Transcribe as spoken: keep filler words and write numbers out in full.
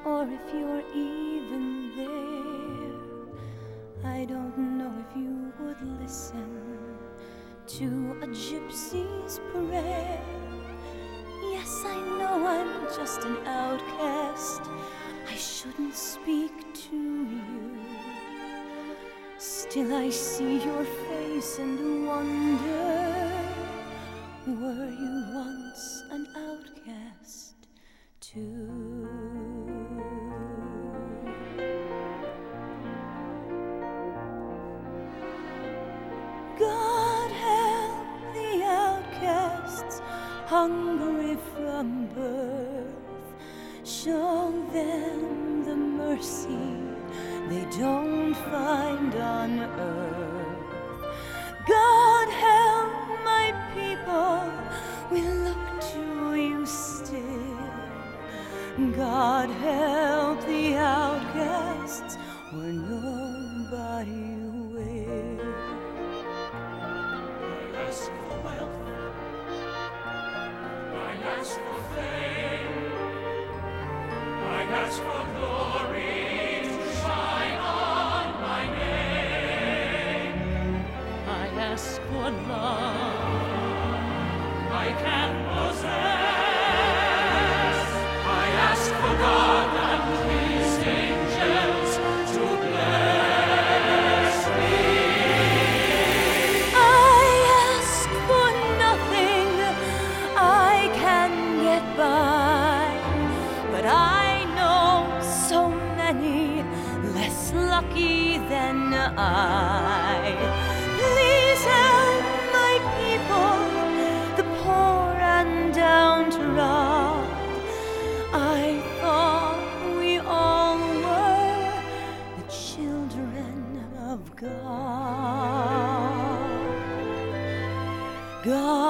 or if you're even there. I don't know if you would listen to a gypsy's prayer. Yes, I know I'm just an outcast. I shouldn't speak to you. Still I see your face and wonder, were you once an outcast too? God help the outcasts, hungry from birth. Show them the mercy they don't find on earth. God help my people, we look to you still. God help the outcasts where nobody will. I ask for wealth, I ask for fame, I ask for glory to shine on my name. I ask for love I can possess. I ask for God and His angels to bless me. I ask for nothing, I can get by, but I know so many less lucky than I. Please help my people, the poor and downtrodden. I thought we all were the children of God. God